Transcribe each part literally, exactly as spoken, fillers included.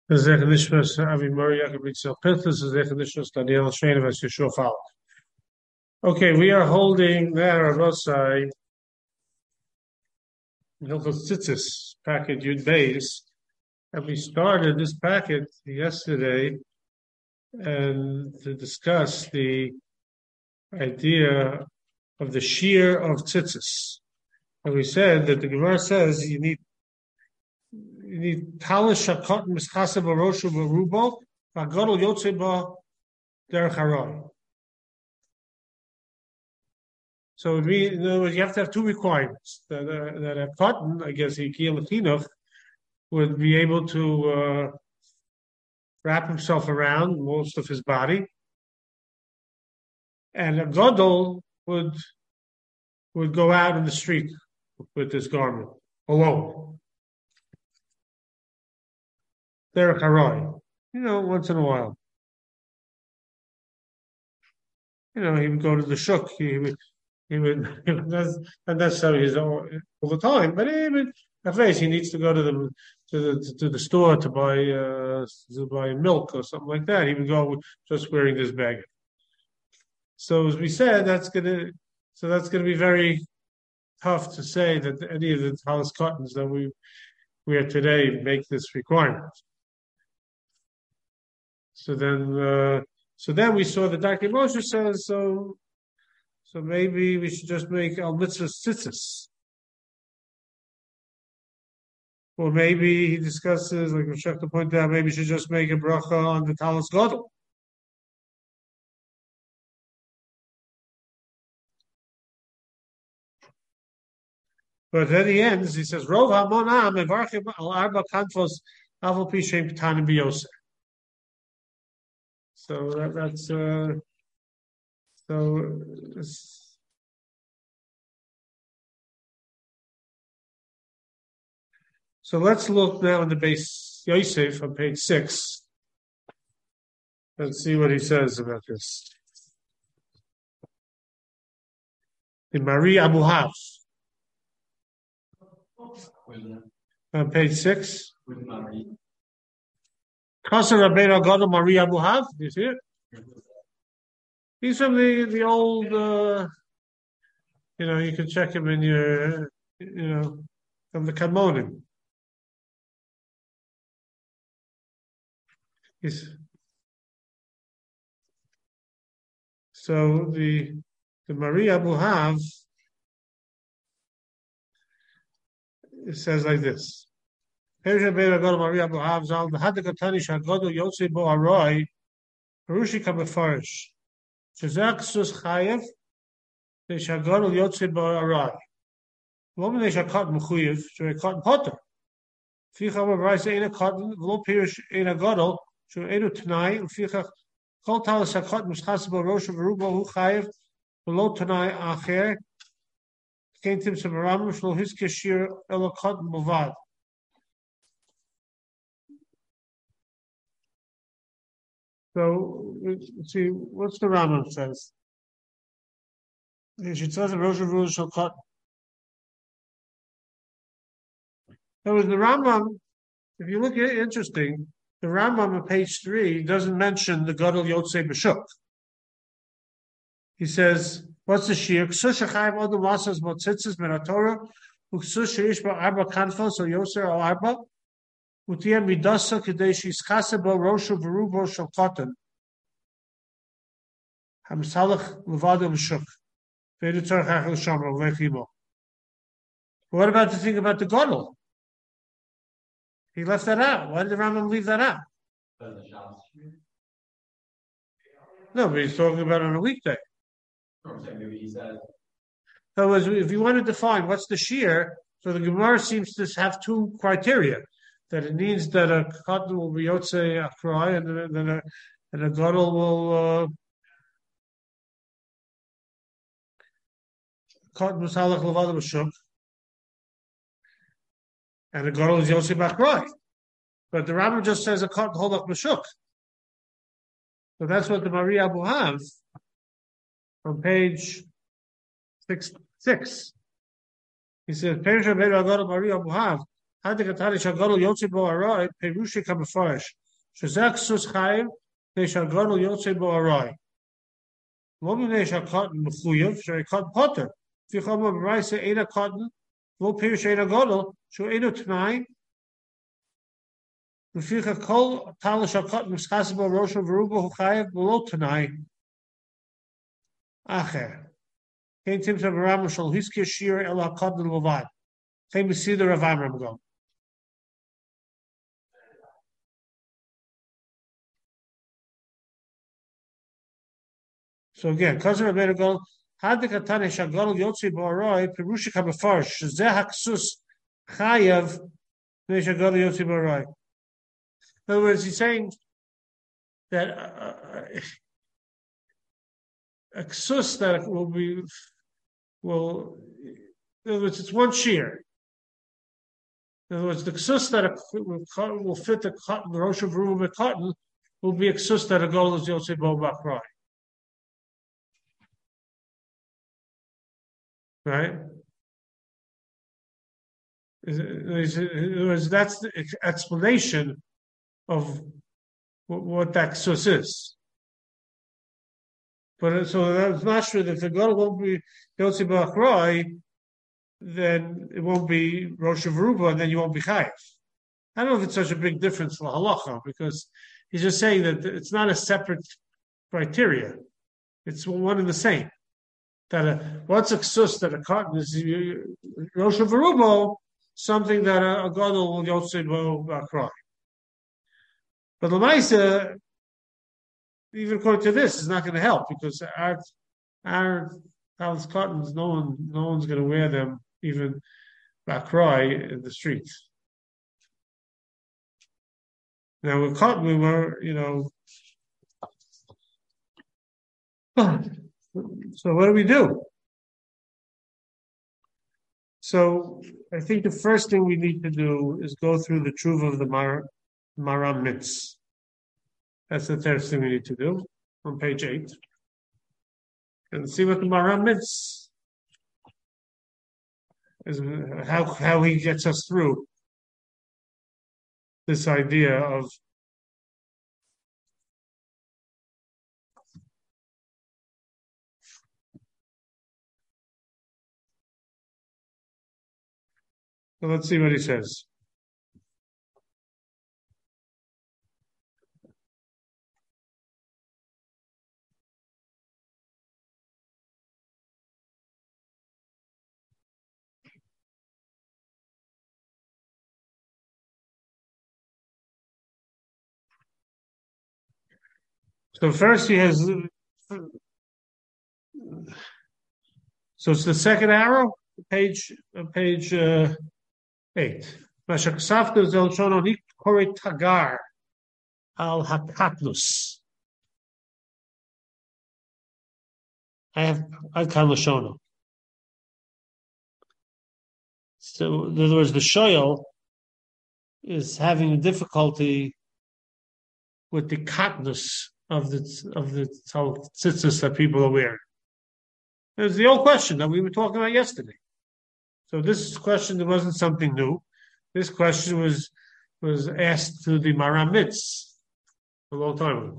Zech Nishmas Avi Murray Yaakov Ritzel Pinchas Zech Nishmas Daniel Shainovas Yeshua Fal. Okay, we are holding there on Rosai Hilchos Tzitzis packet Yud Beis, and we started this packet yesterday and to discuss the idea of the shear of tzitzis. And we said that the Gemara says you need you need talish shakot mischasa baroshu barubo v'agadol yotze ba derech haray. So it means, in other words, you have to have two requirements. That, uh, that a cotton, I guess, Yikil would be able to uh, wrap himself around most of his body, and a gadol would would go out in the street with this garment alone. Derech haray, you know, once in a while. You know, he would go to the shuk. He would, he would, that's not necessarily his own all the time, but he would. At least he needs to go to the to the to the store to buy uh, to buy milk or something like that. He would go just wearing this bag. So as we said, that's gonna so that's gonna be very tough to say that any of the talis cottons that we we are today make this requirement. So then, uh, so then we saw that Doctor Moshe says so. So maybe we should just make al mitzvah tzitzis. Or maybe he discusses, like Rashekta pointed out, maybe we should just make a bracha on the talis gadol. But then he ends, he says, Rov hamonam evarchim al arba kanfos aval pi shem k'tanim biyoser. So that, that's, uh, so, so let's look now in the base Yosef on page six. Let's see what he says about this. In Marie Abu Hav. On page six. Kasser Rabbeinu Gadol Marie Abu Hav. Do you see it? He's from the, the old, uh, you know, you can check him in your, you know, from the Kadmonim. He's, so the the Marie Abu Hav, it says like this. Perushi Rabbeinu Marie Abu Hav Zal V'hadakatani Shagadol Yotze Bo Aroi Perushi Kabefarish Shazak Sus Chayev Shagadol Yotze Bo Aroi Woman is a cotton Mechuyev Shekot Potter Ficha Raisa Ena Cotton V'lo Perush Ena Gadol She'enu Tanai Ficha Kol Talis Hakot Mischas Bo Rosh V'rubo Hu Chayev V'lo Tanai Acher Came to some Ramam Shlo His Kashir Ela Cotton Bovad. So let's see what's the Rambam says. She says the Rosh Hashanah shall cut. That was the Rambam. If you look at it, interesting. The Rambam on page three doesn't mention the Gadol Yotzei B'Shuk. He says, "What's the shear? K'sush ha'chayim odom lasas motzitzis min haTorah, u'k'sush she'ish ba arba kanfos or yoser al arba." Utiyah midasa k'dei shiskasa bo roshu v'rubo shel cotton. Hamsalach levado b'shuk. V'edu tzarech achel shamro v'echimo. What about the thing about the gadol? He left that out. Why did the Rambam leave that out? No, but he's talking about it on a weekday. Maybe he said. So if you want to define what's the shear, so the Gemara seems to have two criteria. That it means that a cotton will be Yotzei Akrai and then a, and a gadol will uh, cotton Musalach Levada B'Shuk and a gadol is Yotzei Akrai. But the Rambam just says a cotton Holach B'Shuk. So that's what the Marie Abu Hav on page six six. He says, Perush Rabbeinu Gadol Marie Abu Hav Hadik Atari Shagadol Yotze Bo Aroi, Perushi Kabefarish. Shazak Sus Chayiv, They Shagadol Yotze Bo Aroi. Woman shall cotton Mchuyev, shall cotton potter. If you come up rice, ain't a cotton, will perish ain't a godel, so ain't a tonight. If you can call Talish a cotton, Skasibo Rosha Veruba Hukayev, below tonight. Acher. Can't Tim to Ram shall Hiski Shir Ella Cotton Lovad. Came to see the Rav Amram go. So again, cousin of Benagal, had the Katane Shagal Yotzi Boroi, Perushi Kabafarish, Zehaksus Chayev, Neshagal Yotzi Boroi. In other words, he's saying that uh, a ksus that will be, will, in other words, it's one shear. In other words, the ksus that will, will fit the cotton, the Rosh of Ruben cotton, will be a ksus that a goal is Yotzi Bo Bakrai. Right? Is, is, is, that's the explanation of what that ksus is. But so that's not true. If the goal won't be Yotzi B'Achroi, then it won't be Rosh Ruba, and then you won't be Chayiv. I don't know if it's such a big difference for halacha, because he's just saying that it's not a separate criteria. It's one and the same. That a, what's a ksus that a cotton is Rosh Ruba, something that a, a gadol will Yotzi B'Achroi. But Lamaisa, even according to this, is not going to help, because our our Palace cottons, no one no one's going to wear them even B'Achroi in the streets. Now with cotton, we were, you know. So what do we do? So I think the first thing we need to do is go through the truth of the Mar, Maram Mitz. That's the third thing we need to do on page eight. And see what the Maram Mitz is, how, how he gets us through this idea of so let's see what he says. So first he has, so it's the second arrow, page page uh, eight. Mashakasafta zelchononik kore tagar al hakatnus. I have I can lashono. So in other words, the shoyel is having difficulty with the katnus of the of the tzitzis that people are wearing. It was the old question that we were talking about yesterday. So this question, there wasn't something new. This question was was asked to the Maram Mitz a long time ago.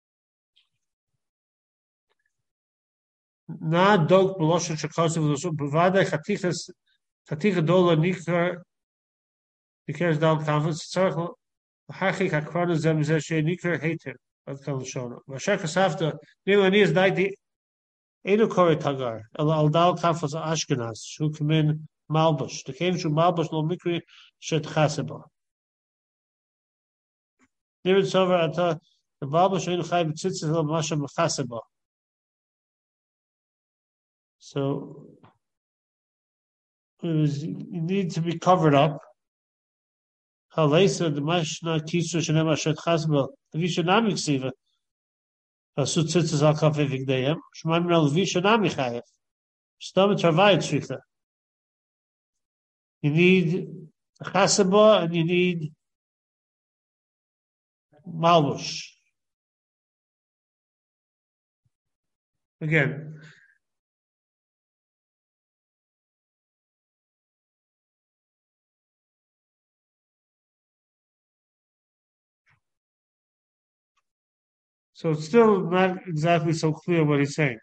Na dog beloshen shakasav l'sum b'vadai chatichas chaticha dola nikar nikar dal kanvus tzarich l'hachik hakrana zem zeh she nikar heter ad kan l'shona. V'ashar kasafta nilani is daiti enu kore tagar el al dal kanvus Ashkenaz shu kamin malbush. The came shu malbush lo mikri shet chaseba. Nirid sover ata the malbush enu chay b'tzitzis lo masha b'chaseba. So it was, you need to be covered up. Halesa the mashna kisu shenem ashet chasbel vishanami ksiva asu tzitzis al kafe vigdeyem shmaim rel vishanami chayev stam travayit shricha. You need chasaba and you need malbush. Again. So it's still not exactly so clear what he's saying.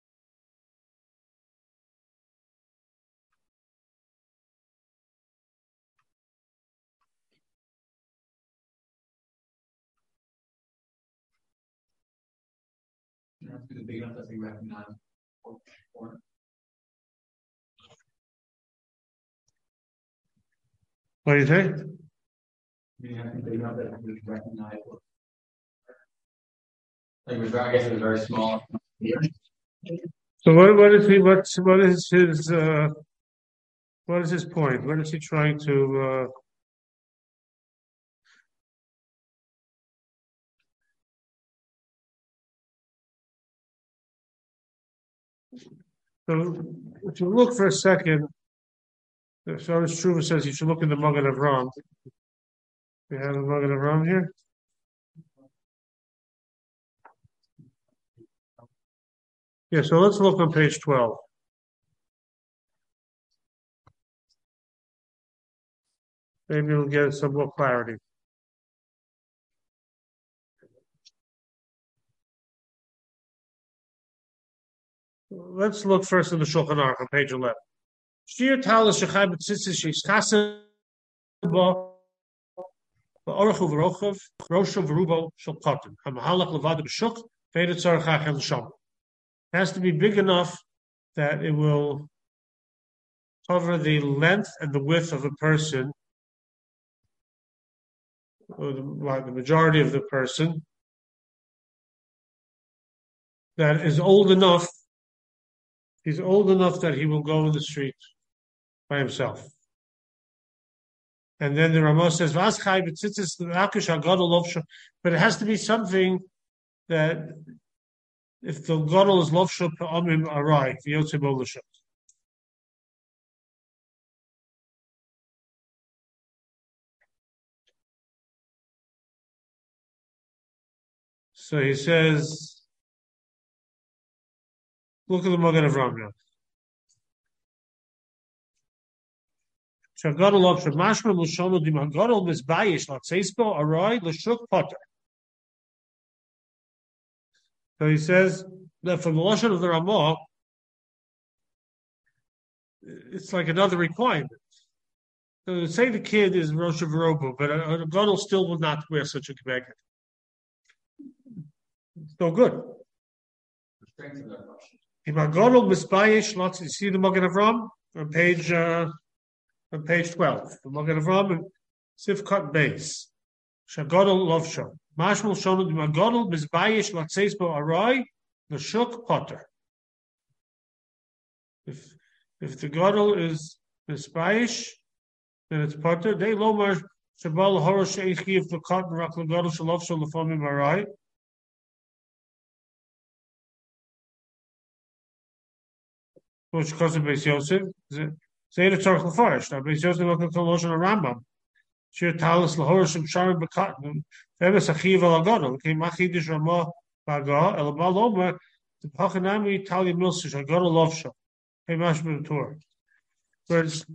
The big enough that they recognize. Or, What do you say? meaning I think big enough that we recognize. Like, it was, I guess it was very small. So what what is he what's what is his uh, what is his point? What is he trying to uh, so if you look for a second, the Shlomo Shuvah says you should look in the Magen Avraham. We have the Magen Avraham here. Yeah, so let's look on page twelve. Maybe we'll get some more clarity. Let's look first in the Shulchan Aruch on page eleven. Shir talis shechai b'tzitzis sheyiskasa bo ba'orach u'v'rochav roshav v'rubo shel katan hamahalach levad b'shuk v'edet tzarech achel l'sham. It has to be big enough that it will cover the length and the width of a person, or the, well, the majority of the person, that is old enough, he's old enough that he will go in the street by himself. And then the Ramah says, but it has to be something that if the gadol is lovsha pa'amim arai, the yotze bo l'shut. So he says, look at the Magen Avraham now. Shagadol lovsha mashma l'shono dimagadol mizbayish l'tzeisbo arai l'shuk potter. So he says that from the lashon of the Ramah, it's like another requirement. So say the kid is Rosh Hashanah, but a, a gadol still will not wear such a kibbutz. It's no good. If a gadol misbayish, lots you see the Magen Avraham on page uh, on page twelve. The Magen Avraham Sifkat base. Shagadol lovsha. Mashmul shonu dimagadol misbayish latzeis bo arai l'shuk potter. If if the gadol is misbayish, then it's potter. They lomar shabal horosh eichi if the cotton rak l'gadol shalovsha l'famim arai. Which because of Beis Yosef, say the Tzarech L'Farish. Now Beis Yosef look at the Lashon of Rambam. Shir Talis L'Horosh Im Sharim B'Katan. Ve'emes Achiv El Agadol. Kei Machidish Ramah Baga El Baal Omer. The Pachanami Tali Milsish Agadol Lovsha. Kei Mashma Torah. Whereas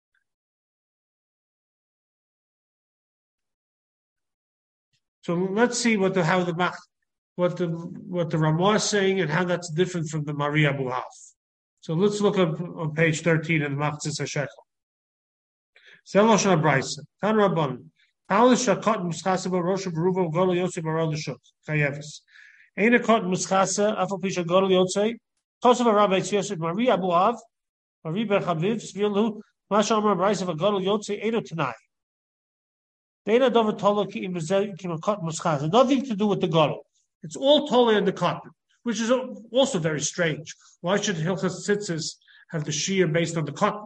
so let's see what the how the Mach what the what the Ramah is saying and how that's different from the Mari Abu Haf. So let's look up on page thirteen in the Machzis HaShekel. Selosh HaBraisa. Tan Rabban. Palish HaKot Muschasa Barosh HaBaruva Godol Yosei Baral L'Shut. Chayevis. Ein HaKot Muschasa Afal Pisha Godol Yosei. Kosav HaRabbi Tziyosef Mari Abu Av. Mari Ber Chaviv. Svilhu. Masha Amar Braisa V'Godol Yosei Eino Tanai. Deina Dover Tolo Ki Im Bezel Ki HaKot Muschasa. Nothing to do with the Godol. It's all totally in the cotton, which is also very strange. Why should Hilchas Tzitzis have the shear based on the cotton?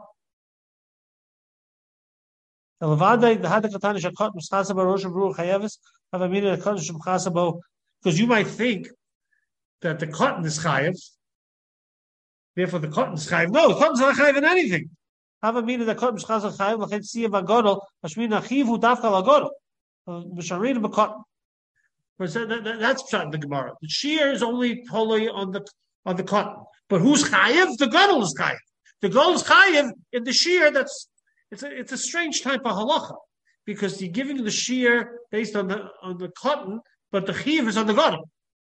Because you might think that the cotton is chayev, therefore the cotton is chayev. No, the cotton is not chayev in anything. Have a meaning that cotton is chayev. Lachet siyev agadol hashmin achivu dafka lagadol misharin b'cotton. But that, that, that's shot in the Gemara. The shear is only totally on the on the cotton. But who's chayev? The gadol is chayev. The gadol is chayev in the shear. That's it's a it's a strange type of halacha because you're giving the shear based on the on the cotton, but the chiv is on the gadol.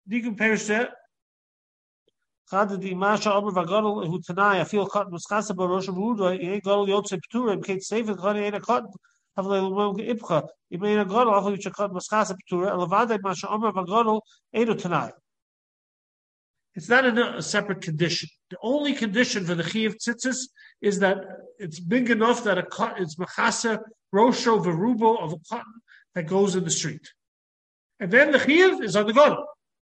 Dikun Perishet. Chad di Masha Omer Vagadol who Tanai I feel cotton was Chasa Barosh Ruda, he ain't Gadol Yotze Ptura, Kate Safe and Khani ain't a cotton. Have a little Ibcha, he made a Gadol, off which a cotton was Chasa Ptura, Elavade Masha Omer Vagadol, Edo Tanai. It's not a, a separate condition. The only condition for the Chiv Tzitzis is that it's big enough that a cotton, it's Machasa, Rosho, Verubo of a cotton that goes in the street. And then the Chiv is on the Gadol.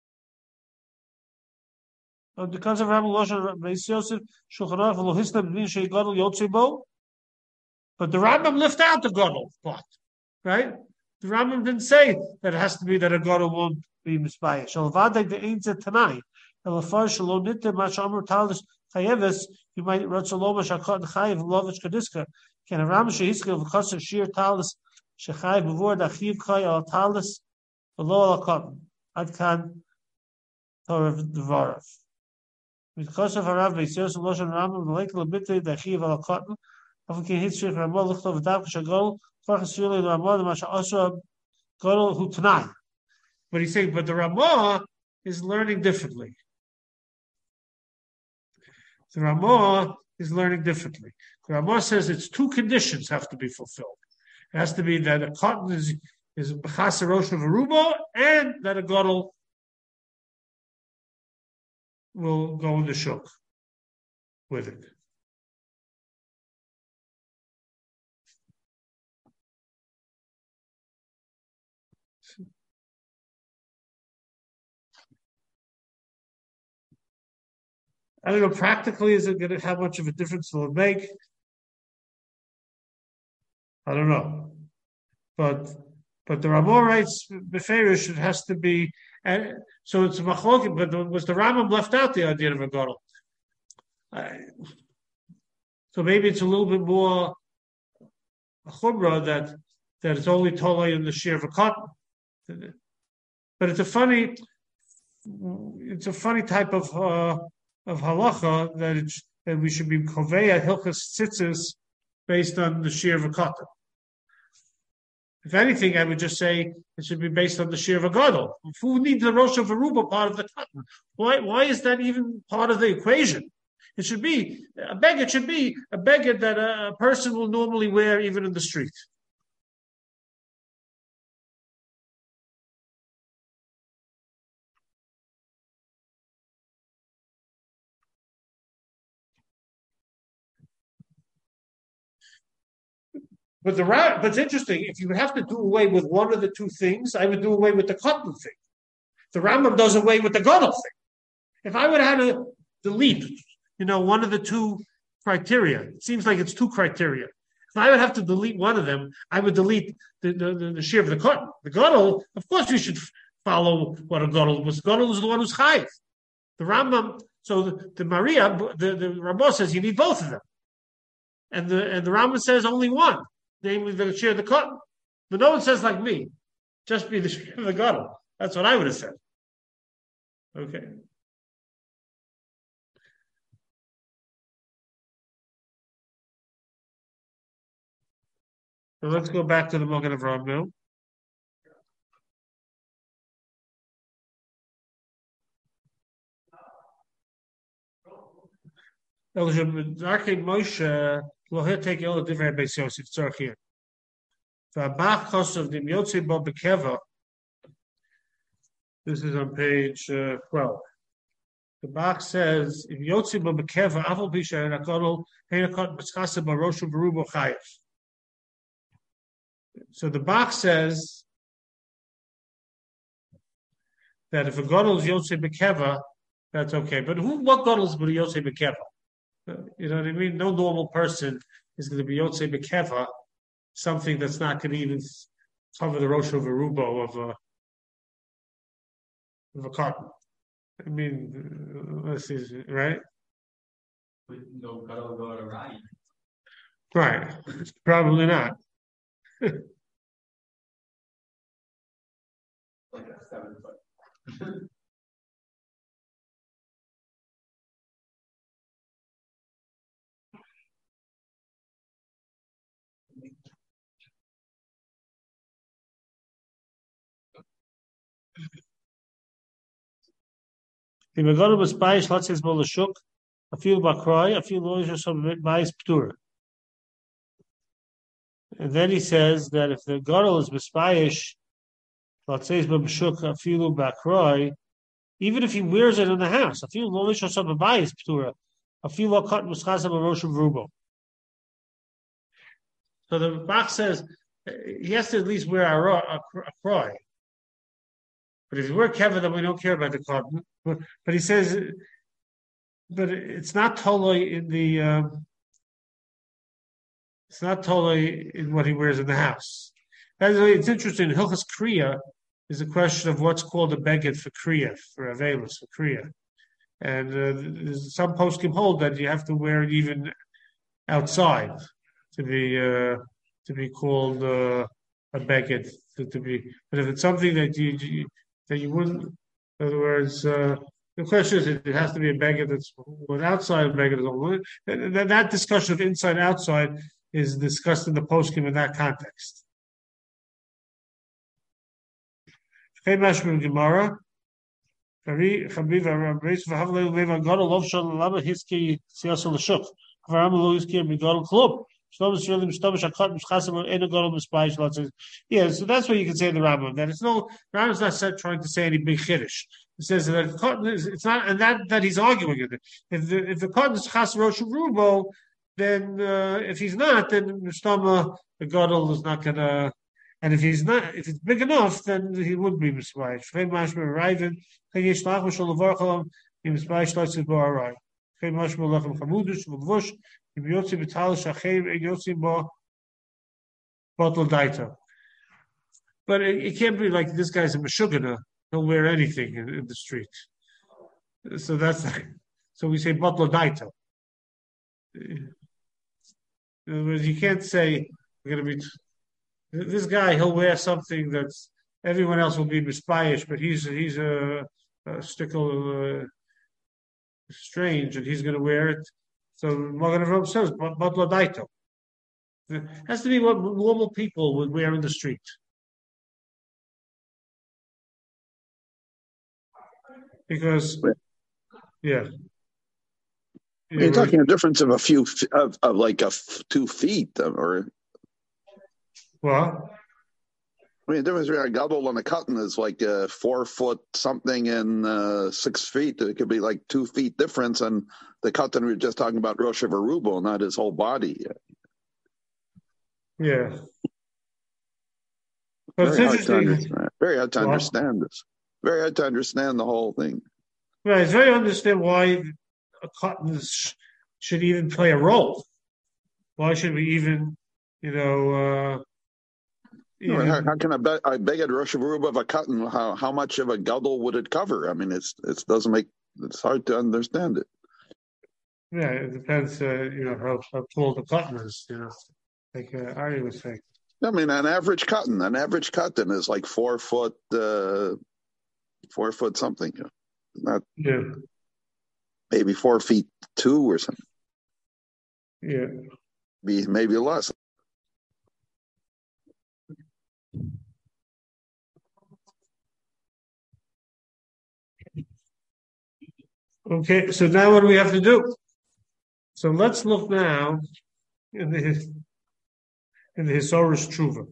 Because of Rabbi Loshe Beis Yosef Shulchan Aruch Lo Hisna B'Min Shei Gadol Yotzei Bo, but the Rambam left out the Gadol part, right? The Rambam didn't say that it has to be that a Gadol won't be misbayah. Shalvadek the Ein Zeh Tanai Elafar Shalom Nitte Mashamur Talis Chayeves. You might Ratzaloma Shakot Chayev Lovich Kadiska. Can a Rambam Shehiskil V'Chasser Shir Talis Shechayev B'Vor Dachiv Chay Al Talis V'Lo Al Cotton Ad Kan Torah Dvarav. Because of Harav Beis Yosef Loshen Rambam L'Leik L'Bitte Dachiv Al Cotton. Often can hit Shir Ramah L'Chtov V'Dav Shagol Farchas Yuli L'Ramah Masha Asra Gadol Hu Tanai. But he's saying, but the Ramah is learning differently. The Ramah is learning differently. The Ramah says it's two conditions have to be fulfilled. It has to be that a cotton is is B'chasa Rosh of Aruba and that a Gadol will go in the shuk with it. I don't know, practically, is it going to, how much of a difference will it make? I don't know. But but the Ramah writes, Beferish, it has to be, and so it's a machlok, but was the Rambam left out the idea of a gadol? So maybe it's a little bit more a chumrah that that it's only totally in the shear of a cotton. But it's a funny, it's a funny type of uh, of halacha that it's that we should be koveya hilchas tzitzis based on the shear of a cotton. If anything, I would just say it should be based on the shear of a gadol. Who needs the rosh of Aruba part of the cotton? Why? Why is that even part of the equation? It should be a beged. Should be a beged that a person will normally wear even in the street. But the but it's interesting. If you have to do away with one of the two things, I would do away with the cotton thing. The Rambam does away with the gadol thing. If I would have had to delete, you know, one of the two criteria, it seems like it's two criteria. If I would have to delete one of them, I would delete the the, the, the shear of the cotton. The gadol, of course, we should follow what a gadol was. Gadol is the one who's chayiv. The Rambam, so the, the Maria, the the Rambam says you need both of them, and the and the Rambam says only one. Namely, the shear of the cotton. But no one says like me, just be the shear of the gadol. That's what I would have said. Okay. So let's go back to the Mogen Avraham now. Moshe Lohe take all the different Beis Yosef tzarich here. V'abach kosav dim yotzi bo bekeva. This is on page uh, twelve. The Bach says, "If yotzi bo bekeva, afal pisha and akodol heinakot b'tzchasa baroshu berubo chayev." So the Bach says that if a gadol is yotzi bekeva, that's okay. But who? What gadol is yotzi bekeva? You know what I mean? No normal person is going to be Yotzei Bekeva, something that's not going to even cover the Rosh of a Rubo of a, of a cotton. I mean, let's see, right? With no gadol go right. Right. Probably not. Like a seven foot. If a gadol mispayish, let's say bol shuk, a few bakroi, a few loisha some bayis ptura. And then he says that if the gadol is mispayish, let's say bol shuk, a few bakroi, even if he wears it in the house, a few loisha some bayis ptura, a few lokot muschasam rosh rubo. So the Bach says he has to at least wear a, a, a kroy. But if you wear kevin, then we don't care about the cotton. But, but he says, but it's not totally in the, um, it's not totally in what he wears in the house. That's, it's interesting. Hilchas Kriya is a question of what's called a beged for Kriya, for Avelis, for Kriya. And uh, some poskim hold that you have to wear it even outside to be uh, to be called uh, a beged, to, to be. But if it's something that you, you that you wouldn't, in other words, uh, the question is it has to be a beged that's what outside of beged. That, that discussion of inside outside is discussed in the poskim in that context. Gemara. Yeah, so that's what you can say in the Rambam. That it's no Rambam's not said, trying to say any big chiddush. It says that cotton is it's not, and that that he's arguing with it. If the if the cotton is chas rosh rubo, then uh, if he's not, then Mistama the gadol is not gonna. And if he's not, if it's big enough, then he would be mispayish. V'chein mashma rayvin, v'chein yishlach v'shol levarchalom, he mispayish lotzis bo aray. V'chein mashma lechem chamudish v'gvush. If Yotzi Vital Shachev and Yotzi Bo Bottle Daita. But it, it can't be like this guy's a Meshugana. He'll wear anything in, in the street. So that's like, so we say Bottle Daita. In other words, you can't say we're going to be this guy. He'll wear something that's everyone else will be mispayish, but he's he's a, a stickle uh, strange, and he's going to wear it. So Magen Avraham says, "Batla daito." It has to be what normal people would wear in the street. Because, yeah, you're yeah, talking right. a difference of a few of, of like a f- two feet, or well, I mean, the difference between a gadol and a cotton is like uh, four foot something and uh, six feet. It could be like two feet difference, and the cotton we're just talking about Rosh Harubo, not his whole body. Yeah, but very, it's hard interesting. Understand. Very hard to well, understand this. Very hard to understand the whole thing. Right, it's very hard to understand why a cotton should even play a role. Why should we even, you know? Uh, No, how, how can I, be, I beg at Rosh Haruba of a cotton? How how much of a gadol would it cover? I mean, it's it doesn't make it's hard to understand it. Yeah, it depends. Uh, you know how, how tall the cotton is. You know, like uh, Ari was saying. I mean, an average cotton, an average cotton is like four foot, uh, four foot something. Not yeah, maybe four feet two or something. Yeah, Be maybe less. Okay, so now what do we have to do? So let's look now in the in the Hisorus Tshuva.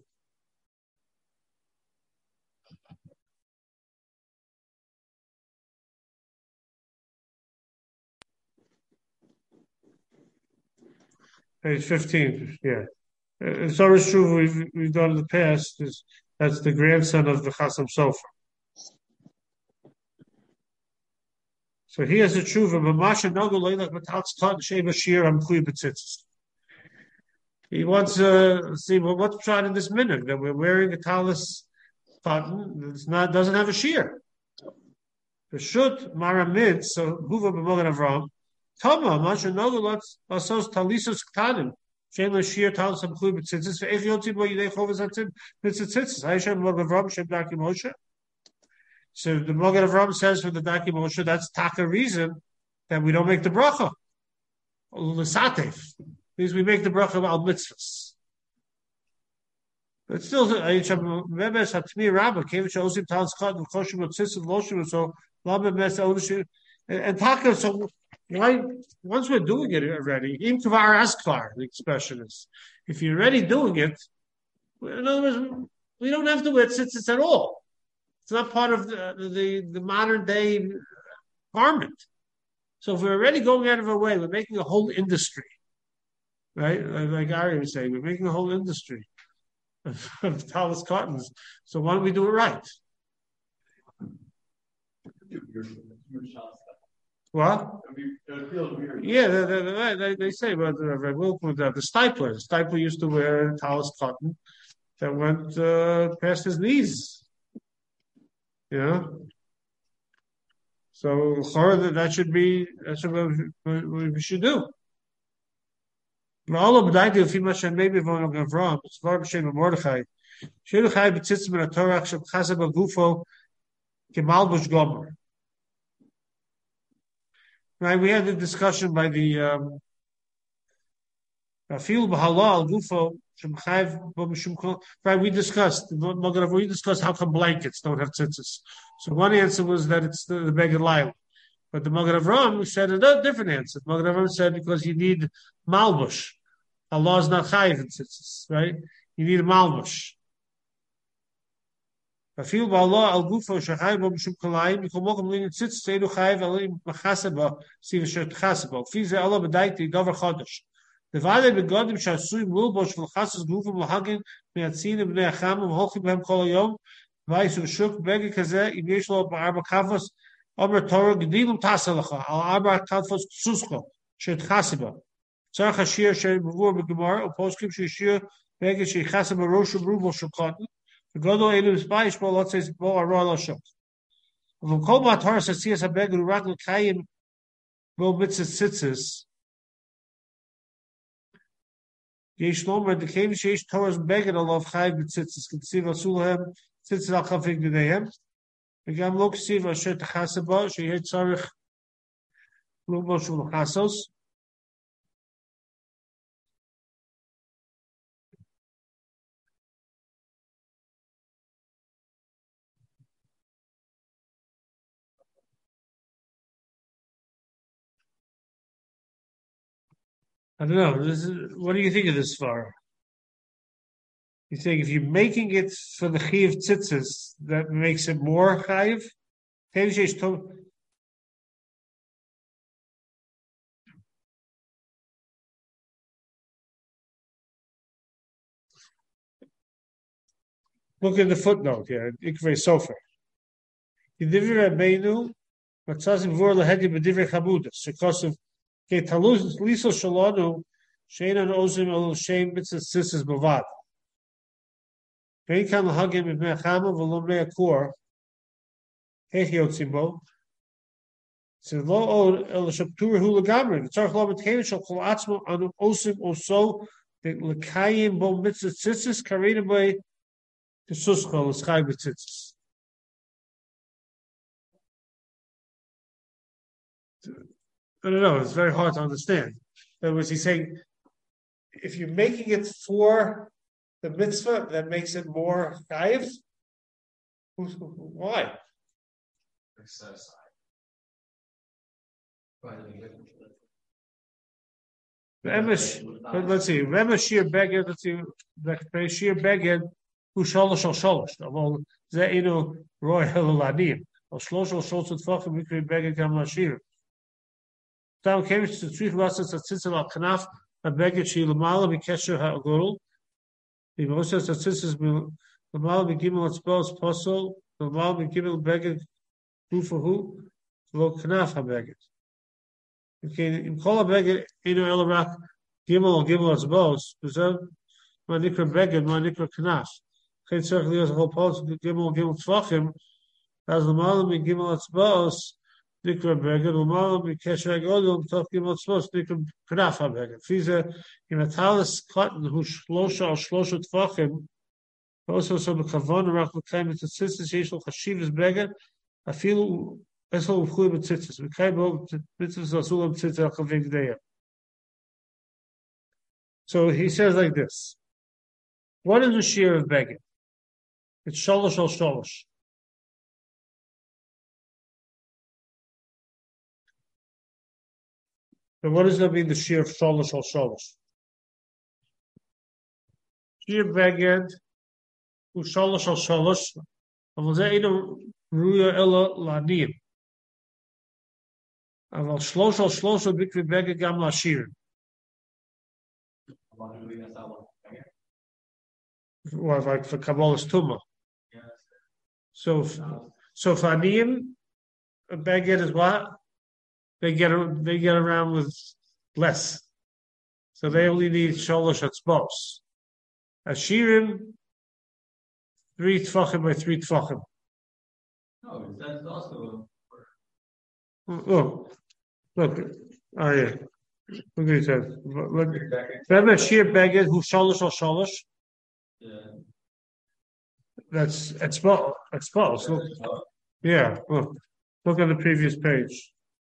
Page fifteen, yeah. Uh, Hisorus Tshuva we've, we've done in the past is that's the grandson of the Chasam Sofer. So he has a tshuva, he wants to uh, see well, what's shot in this minute that we're wearing a talis cotton that's not doesn't have a shear. The shut maramid, so huva b'mogen Avram, Tama masha nogulots asos talisus ktanim. Shema shear talis amklui b'tzitzis ve'ech yotzi bo yidei chovas atzim b'tzitzis. Hayshem mogen Avram shem daki Moshe. So the Mogen Avram says for the Daki Moshe, that's taka reason that we don't make the bracha. L'satef. Means we make the bracha al mitzvahs. But still, And, and taka, so why, once we're doing it already, im kvar askvar, the expression is, if you're already doing it, in other words, we don't have to wear tzitzis at all. It's not part of the, the, the modern day garment. So if we're already going out of our way, we're making a whole industry, right? Like Ari was saying, we're making a whole industry of, of talus cottons. So why don't we do it right? What? Yeah, they, they, they, they say, but uh, the, the stipler, the stipler used to wear talus cotton that went uh, past his knees. You know? So that should be that's what we should do. All of the if you must maybe one of Avram, it's Varb Shem Mordechai. Shiru Chai b'tzitzim in a Torah shel chasab agufo kemalbush gomer. Right, we had the discussion by the um Rafil b'halal gufo shem chayv b'mishum. Right, we discussed we discussed how come blankets don't have tzitzis. So one answer was that it's the, the Beged Laila. But the Magen Avram said a different answer. The Magen Avram said because you need malbush. Allah is not chayiv in tzitzis, right? You need a malbush. Afil ba'Allah al gufo shachayv b'mishum kalayim yikom mokum linin tzitzis eidu chayiv alim machaseba siv shet chaseba. Fize Allah b'daiti davar chodesh. Devade begodim shasui mulbosh v'lchasus gufim l'hagin me'atzin b'nei achamim holchim b'hem kol hayom v'aysu shuk begi kazeh im yesh lo ba'arba kavos Omer Torah Gedilum Tasalacha Al Arba Kalfos Susko Shet Chasiba Tzarach Hashir Sher Bavur B'Gemara O Poskim Shishir Beged She Chasiba Roshu Brubel Shokotin V'Godol Elu Zbayish Bo Lotzes Bo Arol Oshok V'Kol Matar Sasiyas HaBeged Urak L'Kayim Bo Mitzvah Tzitzis Yesh Lomer Dekeim Sheish Torah's Beged Alav Chayim B'Tzitzis K'tziv Asulhem Tzitzis Al Chafik B'Neihem Again, look, see if I should chasaba. She had tzarich lubosh ulchasos. I don't know. This is, what do you think of this far? You think if you're making it for the chiv tzitzis, that makes it more chayiv? Look at the footnote here. Ikvei Sofer. Yidivir Rabbeinu, Matzazim Vur Lahedi B'divrei Chabudas. Because of Ketalus Liso Shalonu, Sheinan Ozim El Shem Mitzvah Tzitzis Bavad. Vein kan lahagim ibn Chama v'lo mnei akor hech yotzimbo. So lo od el shaptur hu legamri. V'tzarich lo mitkein shal kol atzmo anu osim oso lekayim bo mitzvah tzitzis karina by kesusko l'schai b'tzitzis. I don't know. It's very hard to understand. In other words, he's saying if you're making it for the mitzvah, that makes it more chayiv. Why? Let's see. Remember Shir Beged. Let's see. Shir Beged who sholosh al sholosh. Although ze inu roy heluladim. Al shlosh al sholosh tfachim mikri Beged kam lashir. Tam came to the three lessons that sits al kanaf a Beged she lamala mikesher ha'agurul. The most of the sisters will the mal be given what spells posel, the mal be given beged who for who, lo knaf ha beged. Okay, in kol beged inu elarak gimel or gimel as boss, preserve my nikra beged, my nikra knaf. Can't certainly as a whole post gimel gimel tzvachim, as the mal be given as boss, nikra beged, the mal be kesher godel, tof gimel tzvos, nikra knaf ha beged. Fize in a talis cotton who shlosha or shlosha tfachim, also some kavon around the time it's a sister sheshel chashivas beged. I feel esol v'chuy b'tzitzis. We came over to mitzvahs asulam tzitzis al chavik deya. So he says like this: what is the shear of beged? It's sholosh al sholosh. So what does that mean, the shear of sholosh al sholosh? Shear beged, who sholosh al sholosh, אבל זה אינו ראויה אלא לעניים. אבל שלוש על שלוש בקרי בגד גם לעשירים. Or like for Kabbalah's Tumah. So, so for Aniyim, a beged is what? They get they get around with less. So they only need sholosh atzbos. Ashirim, three tfachim by three tfachim. No, that's also. Oh, look, oh yeah. Look at it. Look, remember Shir Beged who sholosh or sholosh? Yeah. That's expose. Expose. Look, yeah. Look, look at the previous page.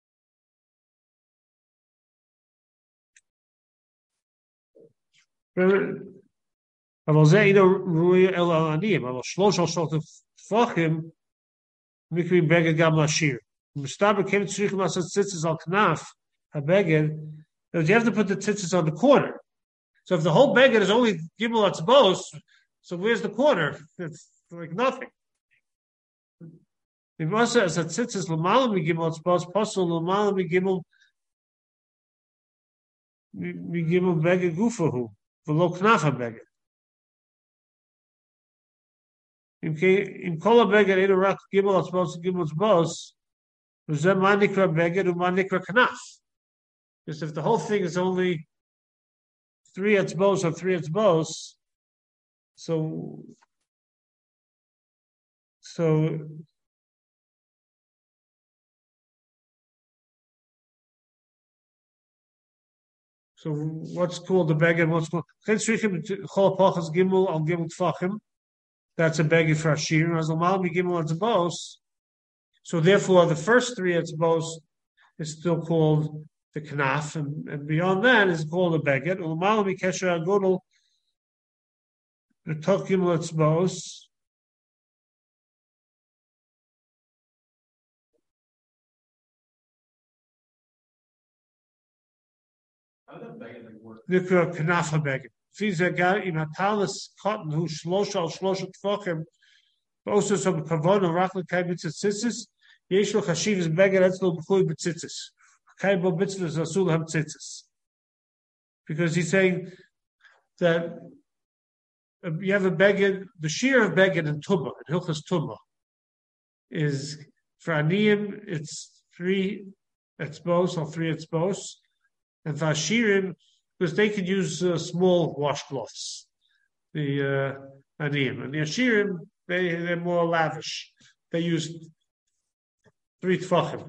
אבל זה אינו ראוי אלא לעניים, אבל שלוש עשרות טפחים מקרים בגד גם לשיר. מסתבר כן צריכים לעשות tzitzis על כנף הבגד, you have to put the tzitzis on the corner. So if the whole beged is only gimel atzbos, so where's the corner? It's like nothing. If also as a tzitzis l'mala migimel atzbos, pasul l'mala migimel migimel beged gufahu, v'lo knaf habeged. In kol habeged einu rak gimel atzbos gimel atzbos, v'zeh ma nikra beged u'ma nikra knaf. Because if the whole thing is only three etzbos or three etzbos, so so so what's called the beged? What's called chol gimel al gimel tfachim? That's a beged for ashir. As l'mal mi gimel etzbos. So therefore, the first three etzbos is still called the knaf, and, and beyond that is called a beged. L'mal mi kesher agodol the toch gimel etzbos. Nikra knaf habeged. Fiza gar in hatalis cotton who shlosh al shlosh tfachim. Also some kavon and rachel kai b'tzitzis. Yesh lo chashivas beged etzlo b'chui b'tzitzis. Kai bo b'tzitzis asul ham tzitzis. Because he's saying that uh, you have a beged, the shear of beged in Tumah, in Hilchas Tumah, is for Aniyim, it's three etzbos or three etzbos, and for Ashirim, because they could use uh, small washcloths, the uh, Aniyim. And the Ashirim, they, they're more lavish. They use three tfachim.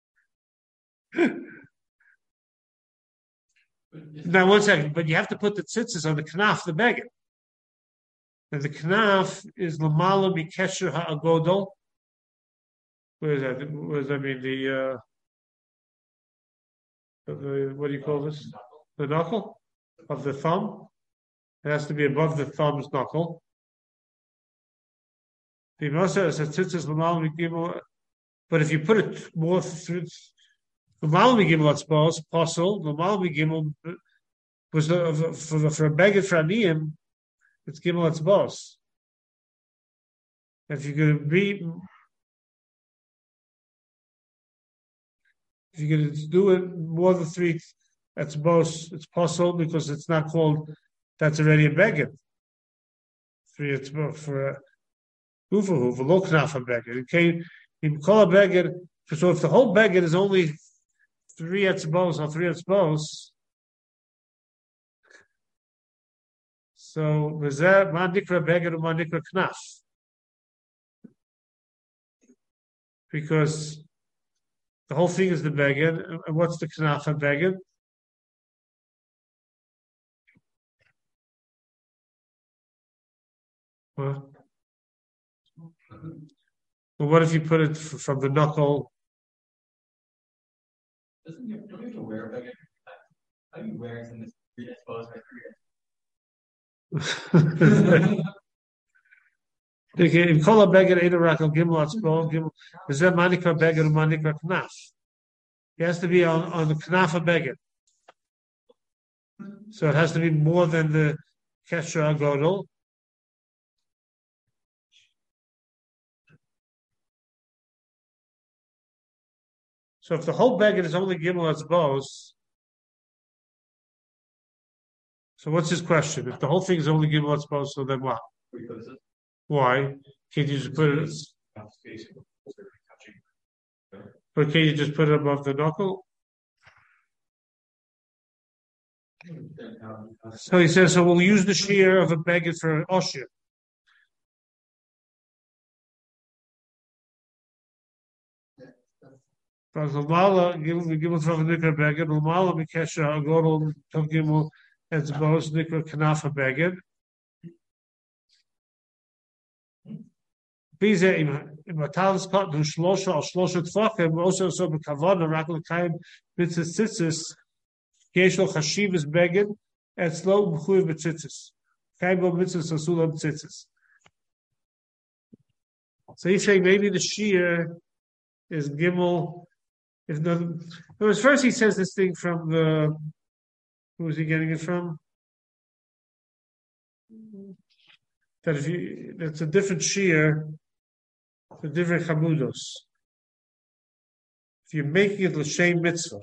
Now, one second, but you have to put the tzitzis on the knaf, the beged. And the knaf is l'mala mikesher ha'agodol. Where is that? What does that mean? The, uh, the, what do you call this? The knuckle of the thumb. It has to be above the thumb's knuckle. The Masa is a tzitzis l'mala mikimel. But if you put it more through, l'mala mikimel atzbos, possible, l'mala mikimel was the, for, for a beged for aniyim, it's gimel atzbos. If you could be, if you could do it more than three etzbos, it's possible because it's not called, that's already a beged. Three etzbos for a ufahu, for lo knaf a beged. It came, you call a beged, so if the whole beged is only three etzbos or three etzbos, so v'zeh ma nikra beged or ma nikra knaf. Because the whole thing is the beged, and what's the knaf and beged? Well, well, what if you put it f- from the knuckle? Doesn't you, don't you have to wear a beged? How are you wearing something that's three exposed by three? In kol beged eda rakal gimel atzbol gimel. Is that manikra beged or manikra knaf? He has to be on, on the knafa beged. So it has to be more than the kesher agodol. So if the whole beged is only gimel atzbos, so what's his question? If the whole thing is only gimel atzbos, so then what? Why? Can't you just put it? Or can't you just put it above the knuckle? So he says, so we'll use the shear of a beged for oshir. Because Lamala, Gimel from Nikra Beged, Lamala Mikesha Agodol Tov Gimel Etzbos Nikra Kanafa Beged. Bize im Matalis Kot Du Shlosha Al Shlosha Tfachim also so Bekavana Rakal Kaim Bitzis Tzitzis Yeshlo Chashivas Beged Etzlo B'chuyev B'tzitzis Kaim Bo Mitzvus Asulam Tzitzis. So he's saying maybe the shear is Gimel. If the, was first he says this thing from the, who was he getting it from? That if you, that's a different shear, the different chamudos. If you're making it l'shem mitzvah.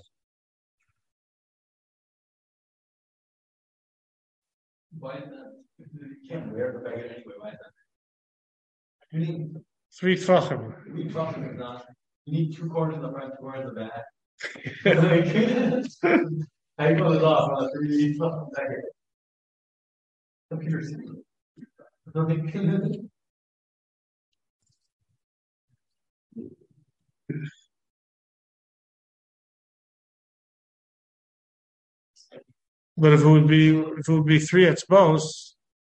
Why is that? You can't wear the beged anyway. Why is that? You need Three tfachim. three tfachim is not. You need two corners in the front, two corners in the back. How you pull it off on a three tfachim beged? Computer system. But if it would be, if it would be three etzbos,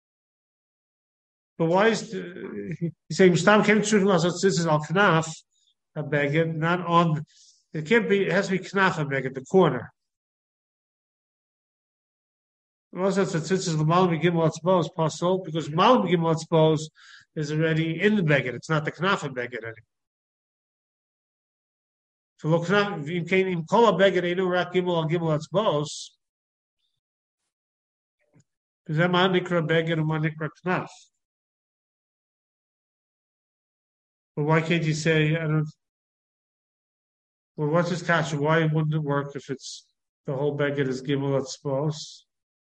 but why is the, he's saying Stam came to this is al knaf a beged, not on. It can't be. It has to be knaf a beged, the corner. Also, it's this is the malam gimel atzbos possible because malam gimel atzbos is already in the beged. It's not the knaf a beged anymore. So look, if you came in kol a beged, you know rak gimel al gimel atzbos. Because that man nikra beged and man nikra knaf. But why can't you say, I don't, well, what's his kasha? Why wouldn't it work if it's the whole beged is gimel atzbos?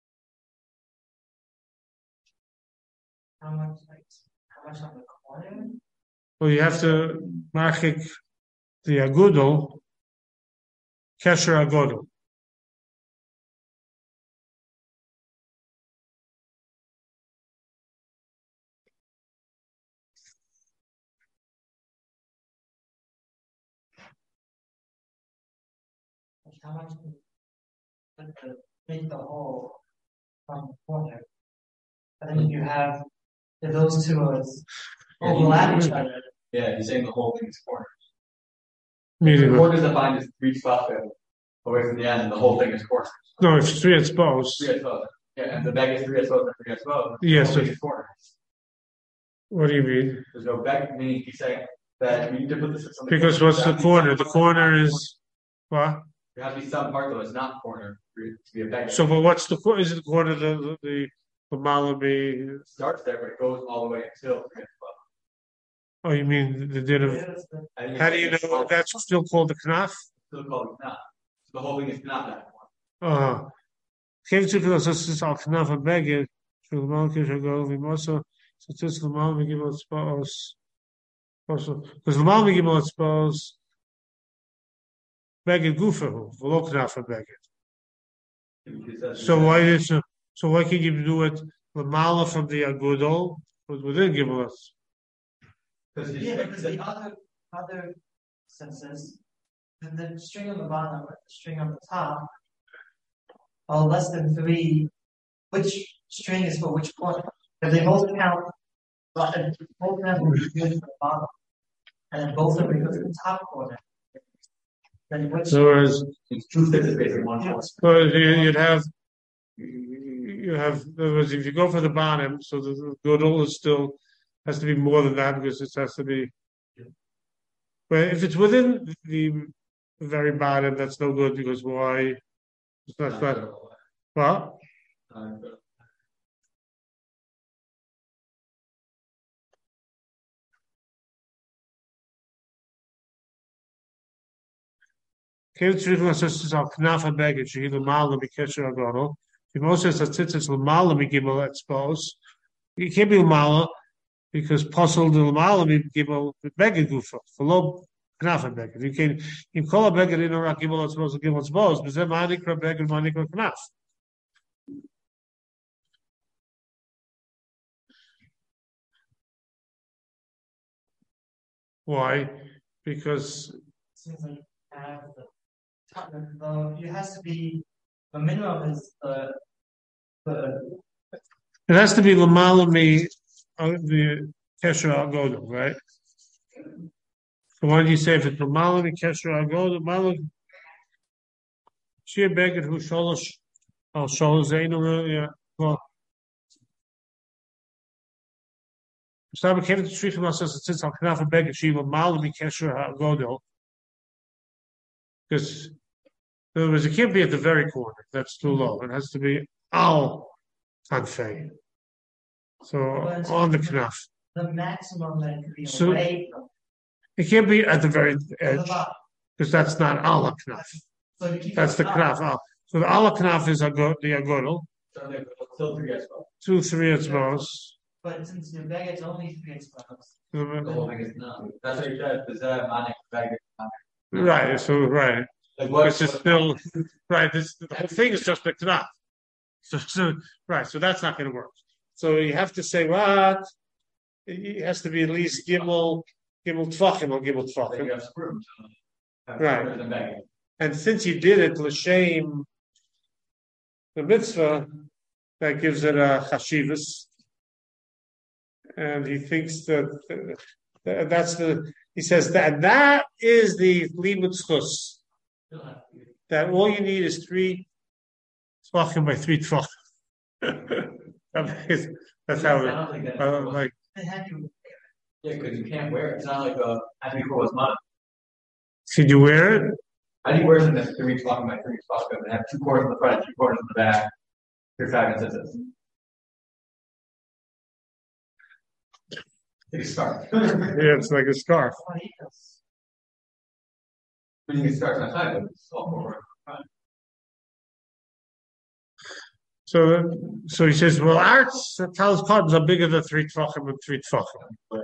How much, like, how much on the corner? Well, you have to marchik the agudol, kesher agudol. How much to make the hole from the corner? And then you have, if those two are overlap each other. Yeah, he's saying the whole thing is corners. Meaning, the corners defined as three tfachim away from the end, and the whole thing is corners. No, it's three etzbos. Three etzbos. Yeah, and the bag is three etzbos and three etzbos. Yes, the whole sir. thing is corners. What do you mean? There's no bag, meaning he's saying that you need to put this in something. Because what's the corner? The corner is what? There has to be some part though that's not corner for it to be a bag. So, but what's the corner? Is it the corner the the the malabi? It starts there, but it goes all the way until three etzbos. Oh, you mean the din of? I think How it's do you like know that's still called the knaf? still called knaf? So the whole thing is not that one. Uh, came to the sisters al knaf a beged. So the malki shall go. We also so this the malmi give us spouse. Also, because the malmi give us spouse. Beged gufahu v'lo knaf a beged. So why is so? So why can't you do it the mala from the agudol within Gibelos? Because Yeah, because the other other senses, and the string on the bottom and the string on the top are less than three. Which string is for which corner? If they both count, but if both of them are good for the bottom, and then both of them are good for the top corner, then which? So whereas, it's two sticks is basically one force. so you'd have you have in other words, if you go for the bottom, so the gudol is still has to be more than that because it has to be. But if it's within the the very bottom, that's no good because why? It's not, not what? Kim Tzrichon says al knafa beged shehi l'mala mikesher agadol. If Moses says tzitzis l'mala migimel expose, it can't be l'mala because possible the l'mala migimel beged gufa. Follow knafa beged. You can you call a beged in a rak gimel expose gimel expose, but then manikra beged manikra knaf. Why? Because seems like have the top, the, it has to be the minimum is the the it has to be l'mala mi uh, the kesher agodol, right? So why do you say if it's l'mala mi kesher agodol, l'mala shir beged hu sholosh al sholosh zeinu yeah well. Stop came to treat him says it sits on knafa beged she l'mala mi kesher agodol. Because in other words, it can't be at the very corner. That's too low. It has to be al tanfei. So on the knaf. the maximum that could be So- away from It can't be at the very the edge bottom. because that's not al knaf. So to keep That's the it up, knaf. Al. So the al knaf is ago, the agodol. Still three guys, well, Two, three at most. But since your bag is only three exposed, the whole thing is not. That's what you said, is that manic bag? Right. So right. Like what? Which is still right. This the whole thing is just the knaf. So, so right. So that's not going to work. So you have to say what? It has to be at least gimel gimel tvachim or gimel Like tvachim. you have screws. Have Right. screws and bagging. And since you did it l'shem the mitzvah, that gives it a chashivas. And he thinks that uh, that's the. He says that that is the limud schus. Still have to be- That all you need is three tvachim by three tvachim. That's how it. Sounds like that. Uh, like they had to Yeah, because you can't wear it. It's not like a, I think it was mine. can you wear it? I think wears in this three talking about three talking and have two corners in the front, two corners in the back. Your five and sixes. Take a scarf. Yeah, it's like a scarf. When you can start outside, but it's all over. So, so he says, well, arts talus cards are bigger than three tvachim and three tvachim.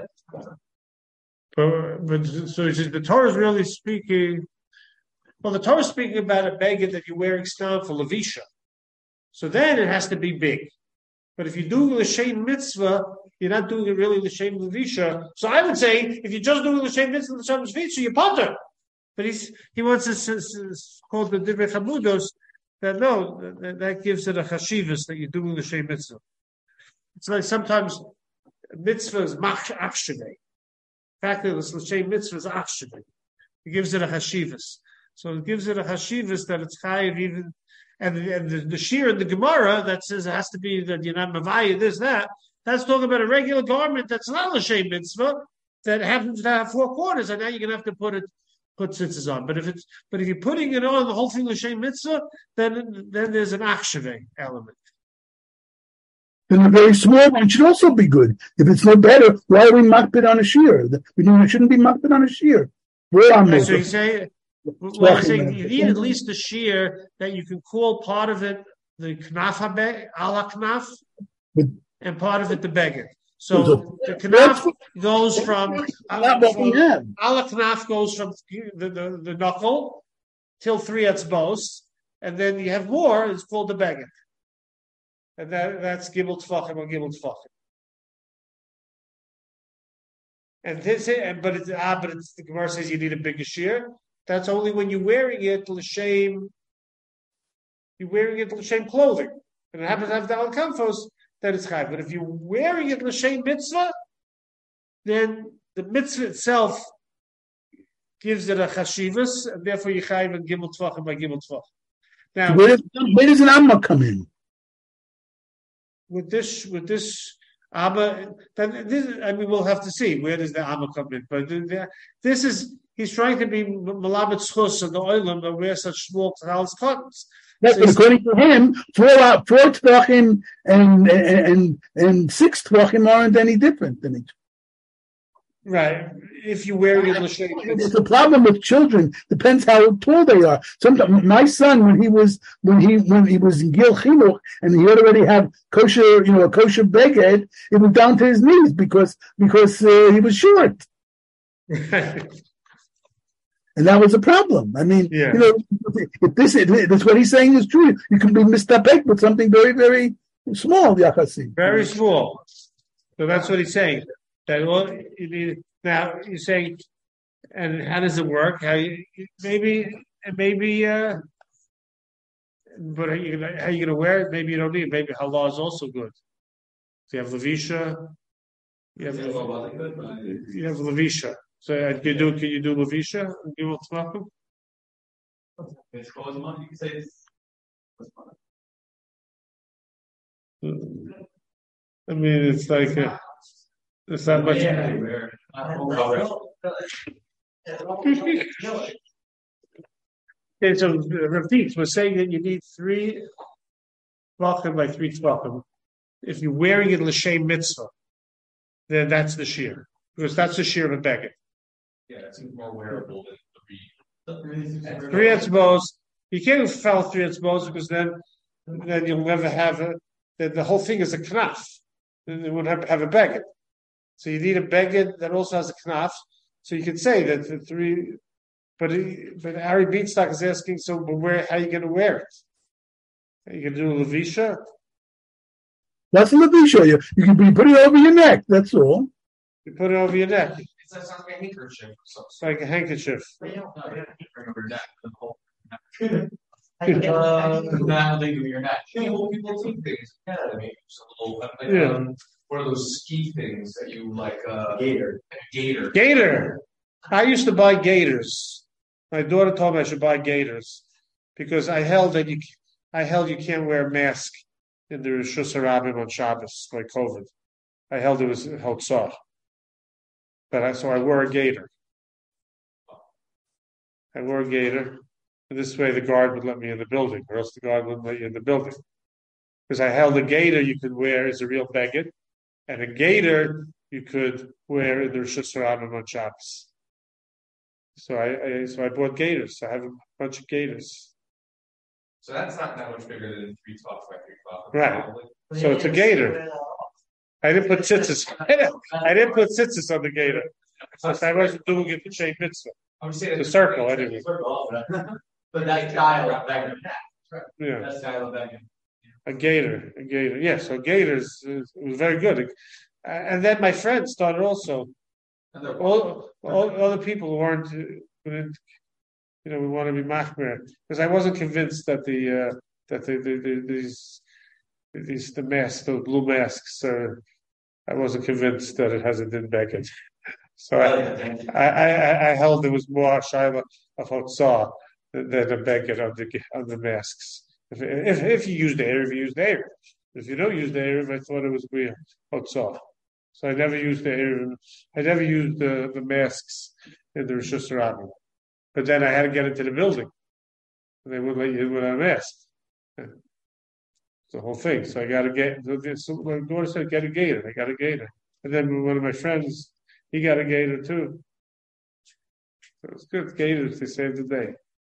But, but so he says the Torah is really speaking. Well, the Torah is speaking about a beged that you're wearing stam for levisha. So then it has to be big. But if you do l'shem mitzvah, you're not doing it really l'shem levisha. So I would say if you're just doing l'shem mitzvah l'shem levisha, you're potter. But he's he wants to call the divrei chamudos that no, that, that gives it a chashivas that you're doing l'shem mitzvah. It's like sometimes mitzvah is mach achshevei. In fact, the l'shem mitzvah is achshevei. It gives it a chashivas. So it gives it a hashivas that it's chayiv even, and, and the, the shir in the Gemara that says it has to be that you're not mavaya this that. That's talking about a regular garment that's not l'shem mitzvah that happens to have four corners, and now you're gonna have to put it put tzitzis on. But if it's but if you're putting it on the whole thing l'shem mitzvah, then then there's an achshevei element. Then the very small one should also be good. If it's no better, why are we makbid on a shear? We don't, we shouldn't be makbid on a shear. We're on Right, so you this. say, well, I'm saying you need at least a shear that you can call part of it the knaf habe, ala knaf, But- and part of it the beged. So the knaf goes from Not what we have. ala knaf goes from the, the, the knuckle till three etzbos, and then you have more. It's called the beged, and that that's gimel tefachim or gimel tefachim. And this, and but it's ah, but it's the Gemara says you need a bigger shear. That's only when you're wearing it l'shem. You're wearing it l'shem clothing, and it happens to have the al kamfos. That it's chayv. But if you're wearing it l'shem mitzvah, then the mitzvah itself gives it a chashivas, and therefore you chayv and gimel tvachim by gimel tvachim. Now, Where does, where does an amma come in? with this, with this. Amma, then this, I mean, we'll have to see where does the Amma come in. But the, the, this is he's trying to be malabit schus of the oilam that wear such small talis cottons. Yes, So but he's- according to him, four out four tvachim and and and six tvachim aren't any different than each. right. If you wear it in l'shem, It's a problem with children. Depends how tall they are. Sometimes my son, when he was when he when he was in Gil Chinuch and he already had kosher, you know, a kosher beged, it was down to his knees because because uh, he was short, and that was a problem. I mean, Yeah. you know, if this if that's what he's saying is true. You can be mistapek with something very very small, yachasi. very small. So that's what he's saying. That all you need, now you're saying, and how does it work? How you, maybe maybe uh, but how you gonna how you gonna wear it? Maybe you don't need it. Maybe halal is also good. So you have levisha, you have you have levisha. So uh, can you do can you do levisha? You will talk. It's called money. You can say it's. I mean, it's like uh, it's not much. Yeah, where- not full coverage. Okay, so repeat. We're saying that you need three tvachim by three tvachim. If you're wearing it l'shem mitzvah, then that's the shear, because that's the shear of a beggar. Yeah, it seems more wearable than the read. Three etzbos. You can't fell three etzbos because then, then you'll never have a. The, the whole thing is a knaf. Then you wouldn't have, have a beggar. So you need a beggar that also has a knaf. So you can say that the three. But he, but Ari Beatstock is asking, so but where? How are you going to wear it? Are you going to do a levisha? That's a levisha. You, you can you put it over your neck. That's all. You put it over your neck. It's like something like a handkerchief or something. It's like a handkerchief. No, you don't bring over your neck. The whole. I can get Uh, not think of your neck. You know, people do things. Yeah, I mean, some little, like, Yeah. um, one of those ski things that you like, uh, gator, gator. Gator. I used to buy gators. My daughter told me I should buy gators because I held that you, I held you can't wear a mask in the Rosh Hashanah on Shabbos by COVID. I held it was Hotzah, but I so I wore a gator. I wore a gator, and this way the guard would let me in the building, or else the guard wouldn't let you in the building. Because I held a gator you could wear as a real beggar, and a gator you could wear in the Rosh Hashanah on Shabbos. So I, I so I bought gators. I have a bunch of gators. So that's not that much bigger than three twelve by three twelve. Right. So it's a gator. I didn't put tzitzis. I didn't put tzitzis on the gator. So I wasn't doing it for Shea Mitzvah. I'm just saying The circle, anyway. Circle, but- But that style of beggar. Yeah, That style of beggar. a gator, a gator. Yes, so gators is, it was very good. Uh, And then my friends started also. And they're All all other people who weren't, uh, who didn't, you know, we want to be machmer because I wasn't convinced that the uh, that the, the, the these these the masks, the blue masks, uh, I wasn't convinced that it has a din becket. So I, I, I, I held there was more shaila of hotzah than than a becket on the on the masks. If if, if you use the Erev, you use the Erev. If you don't use the Erev, I thought it was weird hotzah. So I never used the Erev. I never used the, the masks in the Rosh Hashanah. But then I had to get into the building. And they wouldn't let you in without a mask. It's the whole thing. So I got to get, so my daughter said, get a gator. I got a gator. And then one of my friends, he got a gator too. So it's good. Gators, they saved the day.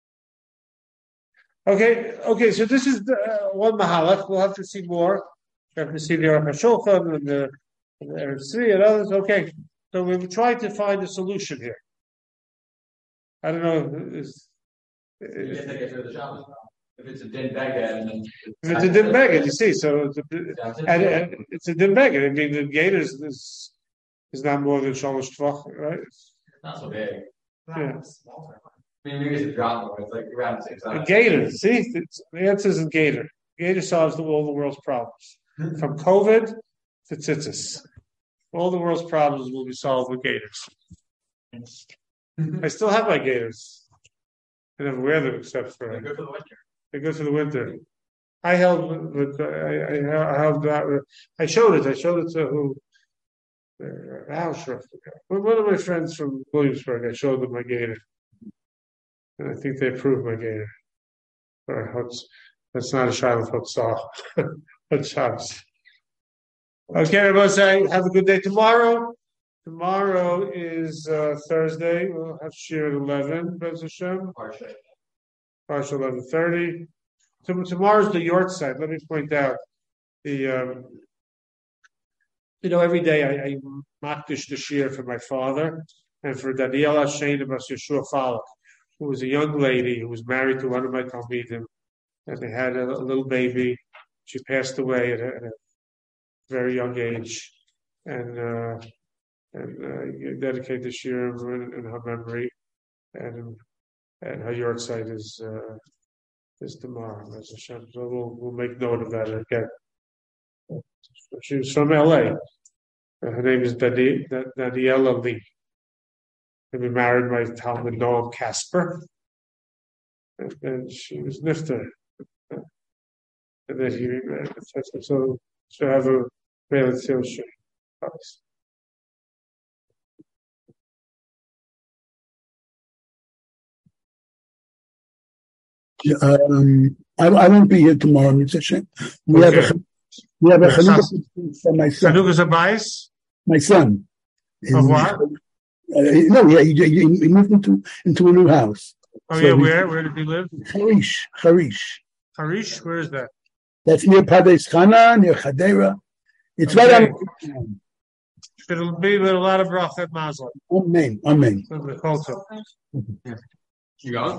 Okay, okay, so this is the, uh, one mahalach. We'll have to see more. We have to see the Aruch HaShulchan and the, and the Eretz Tzvi and others. Okay, so we've tried to find a solution here. I don't know. Is, You have to get rid of the Shabbos. If it's a din beggar, and then. if it's a din beggar, you see, so it's a, and, and it's a din beggar. I mean, the gator is, is, is not more than shalosh tvach, right? Not so big. Yeah. I mean, maybe it's a drop more. It's like around the same A size. gator, see, it's, the answer is a gator. Gator solves the, all the world's problems. From COVID to tzitzis. All the world's problems will be solved with gators. I still have my gators. I never wear them except They're for good for the winter. they're good for the winter. I held, with- I, I I held that. I showed it. I showed it to who? uh, Al Schrift. One of my friends from Williamsburg, I showed them my gator. And I think they approved my gator. Or that's not a Shiloh Hutzah. That's Shabbos. Okay, everybody say have a good day tomorrow. Tomorrow is uh, Thursday. We'll have Shir at eleven, Bez Hashem. Parsha eleven thirty. Tomorrow's the Yort side. Let me point out the, um, you know, every day I, I makdish the Shir for my father and for Daniela Shane Bas Yeshua Falak, who was a young lady who was married to one of my Talmidim, and they had a, a little baby. She passed away at a, at a very young age, and uh, and uh, dedicate the Shir in, in her memory, and and her Yort site is uh, is tomorrow. As Hashem, so we'll we'll make note of that again. She was from L A. Her name is Dani, Daniela Lee. They were married by Talmud Noam Casper, and, and she was nifter. And then he remarried. So she'll have a relative. Um, I, I won't be here tomorrow, Mitzvah Shem. We Okay. have a we have a Chanukah for my son. Chanukah's a bias My son. of what? Uh, no, yeah, he, he, he moved into into a new house. Oh So yeah, he- where where did he live? Harish, Harish. Harish, where is that? That's near Pardes Chana, near Chadera. It's Okay. right on. It'll be with a lot of brachot mazel. Amen, amen. From the culture. You going?